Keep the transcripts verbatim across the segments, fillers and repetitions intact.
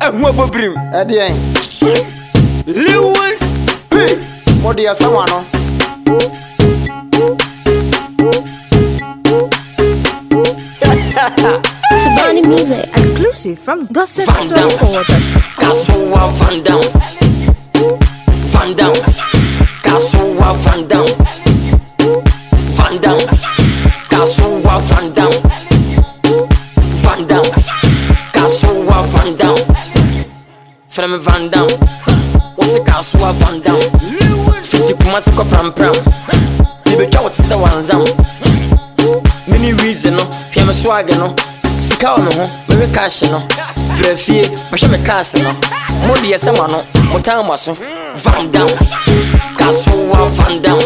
who bobrim. Edian. Lewin. Hey, what do you say, Wano? Sabani music exclusive from Gossip twenty-four. Castle Van Down. Van Down. Castle Van Down. Van Down. Castle Van Down. Van Down. Castle Van Down. From Van Down. What's the Castle Van Down? Fifty Kumasi Pram Pram. Maybe Joe to one zam. Many reason, no, him a swagger, no. Sika on no, maybe cash, no. Brefie, but him a castle, no. Modi as a man, no. Motamaso. Van Down. Castle Van Down.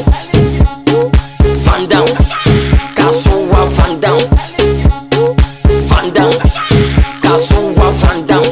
Van Down. Castle Van Down. Van Down. Castle Van Down.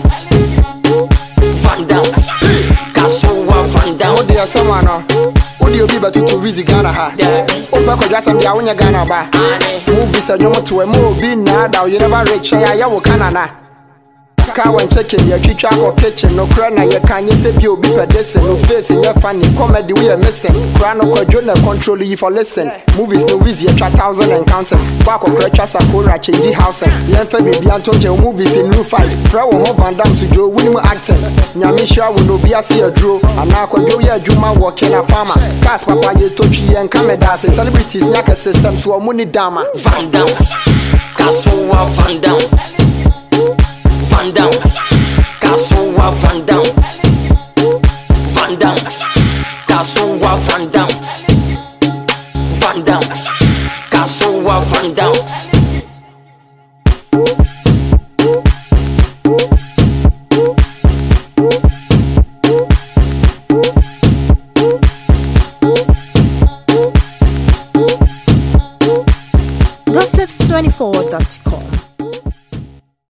Van Down. Castle Van Down. What do you say, Wano? What do you be about to visit Ghana? Ha? Opa ko just am dia wonya Ghana ba. Movies a nyomo to e mo bi na da you never reach ya ya wo Canada. Ka wan chicken ya twitwa ko kitchen no kra na ye kan ye se bi obi pedese no face ye funny comedy we are missing. Kra no kwadwo na control you for listen. Movies no easy a thousand and counting. Ba ko kra chasa ko ra change house. Ye fa bi anto je movies in new fight. Fra wo ho Van Damme to Joe Winnie acting. Nyame sha wo no bi ase aduro. Ana kwadwo ye adwuma working a farmer. Cast papa ye totwi ye nkameda se celebrities nyaka system so mo ni dama. Van Down. Castle Van Down. Van Down. Castle Van Down. Van Down. Castle Van Down. Van Down. Castle Van Down. Gossip twenty-four dot com